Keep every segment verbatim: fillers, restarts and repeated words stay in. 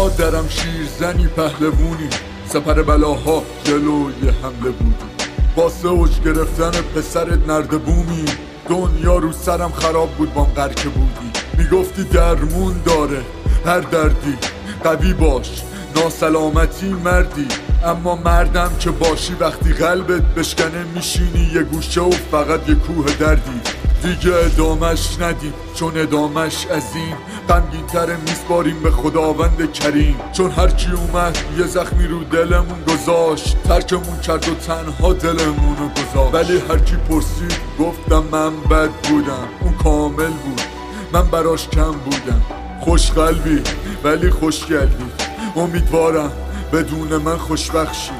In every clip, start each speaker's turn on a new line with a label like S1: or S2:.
S1: مادرم شیرزنی پهلوونی، سپر بلاها جلوی حمله بودی، واسه اوج گرفتن پسرت نردبومی. دنیا رو سرم خراب بود بام غرقه بودی. میگفتی درمون داره هر دردی، قوی باش ناسلامتی مردی. اما مردم که باشی وقتی قلبت بشکنه میشینی یه گوشه و فقط یه کوه دردی. دیگه ادامش ندیم چون ادامش از این غمگین تره، میسپاریم به خداوند کریم. چون هرچی اومد یه زخمی رو دلمون گذاشت، ترکمون کرد و تنها دلمونو گذاشت. ولی هرکی پرسید گفتم من بد بودم، اون کامل بود من براش کم بودم. خوش قلبی ولی خوش قلبی، امیدوارم بدون من خوشبخت شی.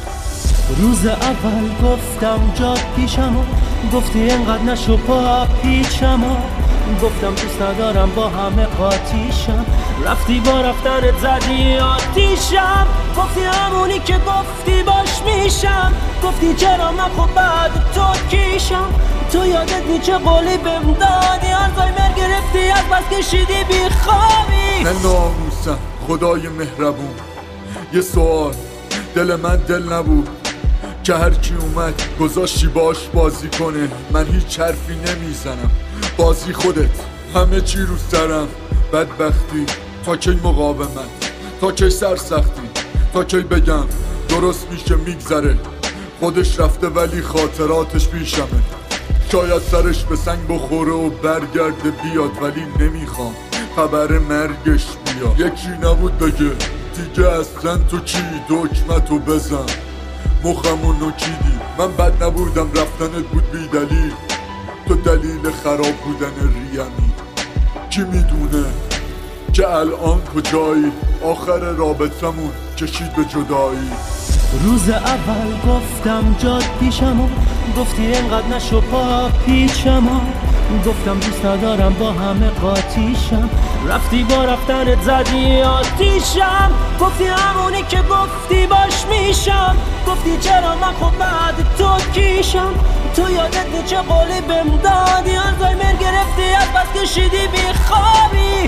S2: روز اول گفتم جاد پیشمو، گفتی انقدر نشو پا پیچمو. گفتم دوست ندارم با همه قاطیشم، رفتی با رفتنت زدی آتیشم. گفتی همونی که گفتی باش میشم، گفتی چرا من خب بعد تو کیشم. تو یادت نی چه قولی بهم دادی، آلزایمر گرفتی از بس کشیدی بیخوابی.
S1: نه ناموسم خدای مهربون، یه سوال دل من دل نبود که هرکی اومد گذاشتی باش بازی کنه. من هیچ حرفی نمیزنم، بازی خودت همه چی رو سرم. بدبختی تا کی مقاومت، تا کی سرسختی، تا کی بگم درست میشه میگذره. خودش رفته ولی خاطراتش پیشمه. شاید سرش به سنگ بخوره و برگرده بیاد، ولی نمیخوام خبر مرگش بیاد. یکی نبود بگه دیگه اصلا تو کی دکمتو بزن، مخمو نکیدی. من بد نبودم رفتنت بود بی دلیل، تو دلیل خراب بودن ریمی. کی میدونه که الان کجایی، آخر رابطمون کشید به جدایی.
S2: روز اول گفتم جاد پیشمو، گفتی انقدر نشو پا پیچمو. گفتم دوست ندارم با همه قاطیشم، رفتی با رفتنت زدی آتیشم. گفتی همونی که گفتی باش میشم، گفتی چرا من خب بعد تو کیشم. تو یادت نی چه قولی بهم دادی، آلزایمر گرفتی از بس کشیدی بیخوابی.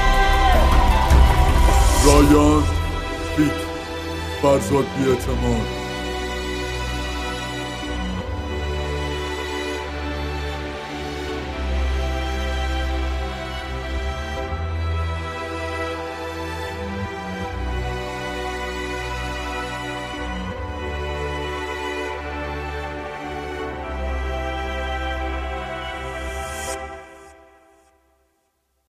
S1: رایان فیت فرزاد بی‌اعتماد.